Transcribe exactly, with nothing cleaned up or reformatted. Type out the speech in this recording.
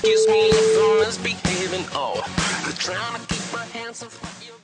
Excuse me if I'm misbehaving. Oh, I'm trying to keep my hands off your